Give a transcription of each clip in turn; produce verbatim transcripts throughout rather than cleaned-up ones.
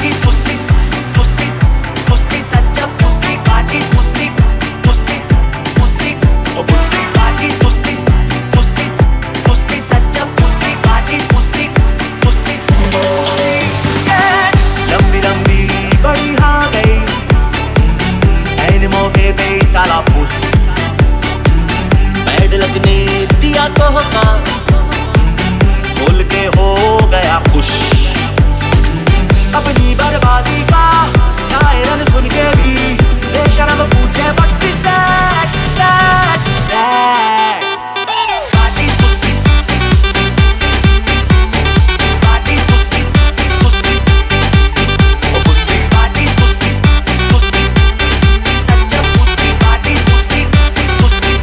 बाजी तुसी तुसी तुसी सच्चा पुसी बाजी तुसी तुसी पुसी ओ पुसी बाजी तुसी तुसी तुसी सच्चा पुसी बाजी तुसी तुसी पुसी लंबी लंबी बड़ी हाँ गई ऐन मौके पे साला पुश बैड लगने दिया तोहफा बोल के हो गया खुश अपनी बर्बादी का शायरन सुन के भी बेशर्म पूछे what is that that that बाजी तुसी बाजी तुसी तुसी ओ पुसी बाजी तुसी तुसी सच्चा पुसी बाजी तुसी तुसी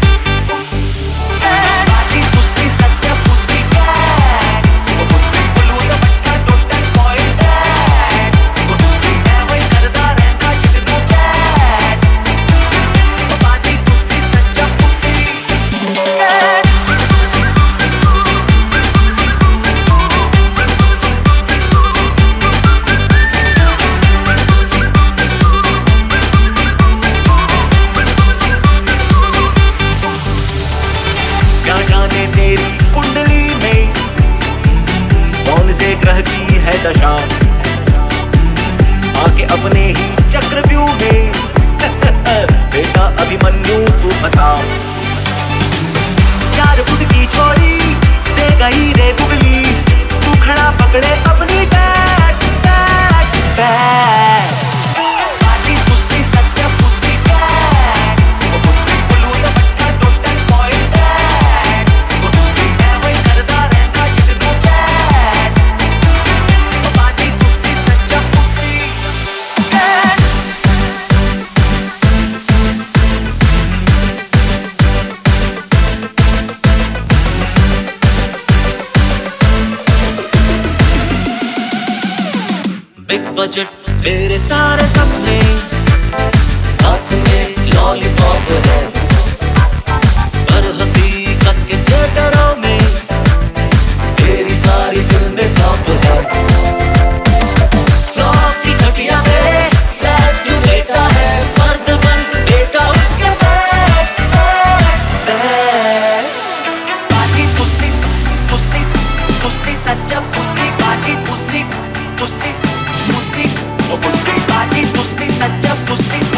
बाजी तुसी सच्चा पुसी कैट ओ पुसी बोलू तो बट्टा टोटल पॉइंट ओ पुसी मैं वही करदा रहता जितनो चैट ओ बाजी तुसी सच्चा पुसी कैट क्या जाने तेरी कुंडली में कौन से ग्रह की है दशा आके अपने ही चक्रव्यूह में बेटा अभिमन्यु तू फंसा चार फुट की छोरी दे गई रे गुगली तू खड़ा पकड़े अपनी बैट बैट बैट बाजी तुसी सच्चा पुसी कैट ओ पुसी बोलू तो बट्टा टोटल पॉइंट ओ पुसी मैं वही करदा रहता जितनो चैट ओ बाजी तुसी सच्चा पुसी कैट बिग बजट तेरे सारे सपने हाथ में लॉलीपॉप है पर हकीकत के थिएटरों में तेरी सारी फिल्में फ्लॉप है फ्लॉप की घटिया है फ्लैट क्यों लेटा है मर्द बन बेटा उसके बैठ बैठ बैठ बाजी तुसी तुसी तुसी सच्चा पुसी बाजी तुसी तुसी पुसी ओ पुसी बाजी तुसी सच्चा पुसी